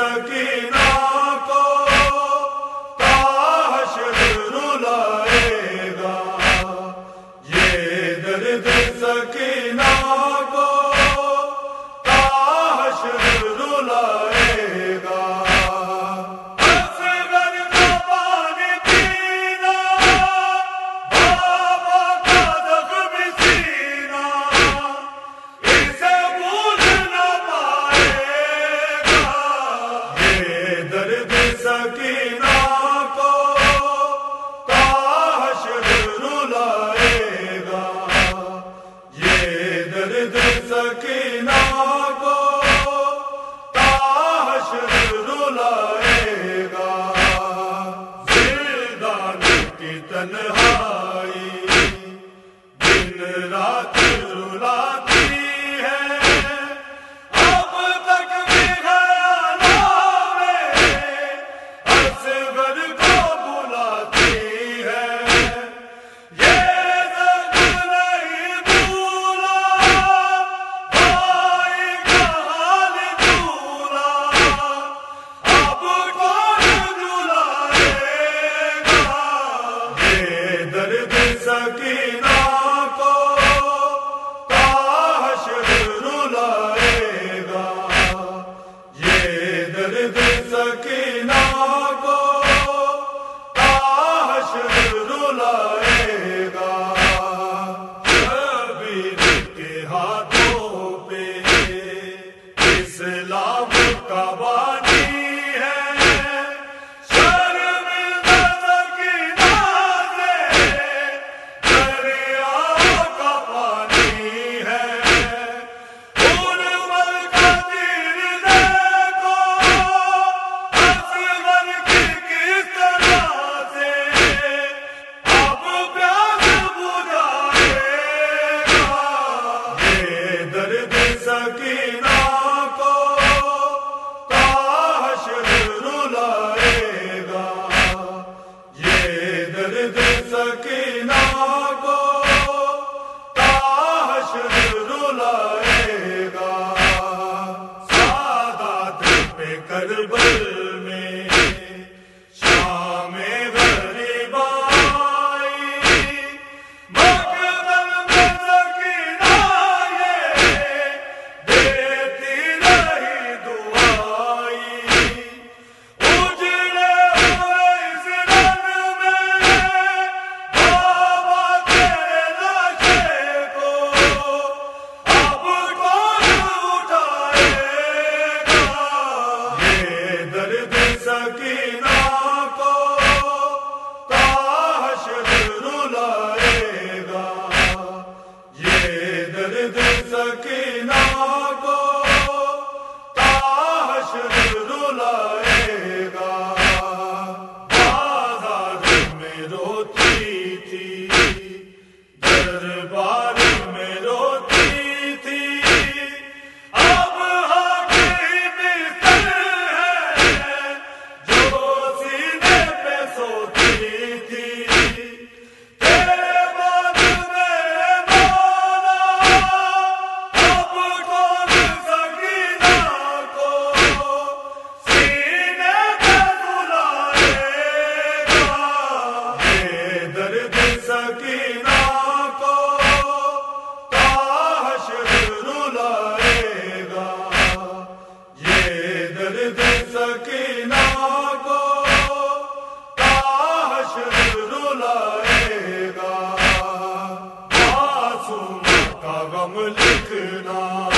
سکینہ کو حشر رلائے گا، یہ درد سکینہ کو حشر رلائے گا۔ اصغر کا پانی پینا، بابا کا زخم سینہ، اسے بھول نہ پائے گا، یہ درد سکینہ کو حشر رلائے گا، یہ درد سکینہ کو حشر رلائے گا۔ زندان کی تنہائی دن رات رلاتی ہے، اب تک بھی خیالوں میں اصغر کو بلاتی ہے، یہ زخم نہیں بھولا، بھائی کا حال بھولا، اب کون جلائے گا، یہ درد سکینہ کو حشر رلائے گا، یہ درد سکینہ کو حشر رلائے گا۔ شبیر کے ہاتھوں پہ اسلام کا بانی ہے، شرمندہ سکینہ سے دریا کا پانی ہے، ان مل کا تیر دیکھو اصغر کی کس طرح سے اب پیاس بجھائے گا، یہ درد سکینہ کو حشر رلائے گا، یہ درد سکینہ کو حشر رلائے گا۔ سادات پہ کربل میں شام غریب آئی، مقتل میں سکینہ یہ دیتی رہی دعائی، اجڑے ہوئے اس رن میں بابا تیرے لاشے کو اب کون اٹھائے گا، یہ درد سکینہ کو حشر رلائے گا، یہ درد سکینہ کو حشر رلائے گا۔ بازار میں روتی تھی، دربار میں روتی تھی، اب حاکم بستر ہے جو سینے پہ سوتی تھی، تیرے بعد میرے مولا اب کون سکینہ کو سینے پہ بلائے گا، یہ درد سکینہ کو حشر رلائے گا، یہ درد سکینہ کو حشر رلائے گا۔ معصوم کا غم لکھنا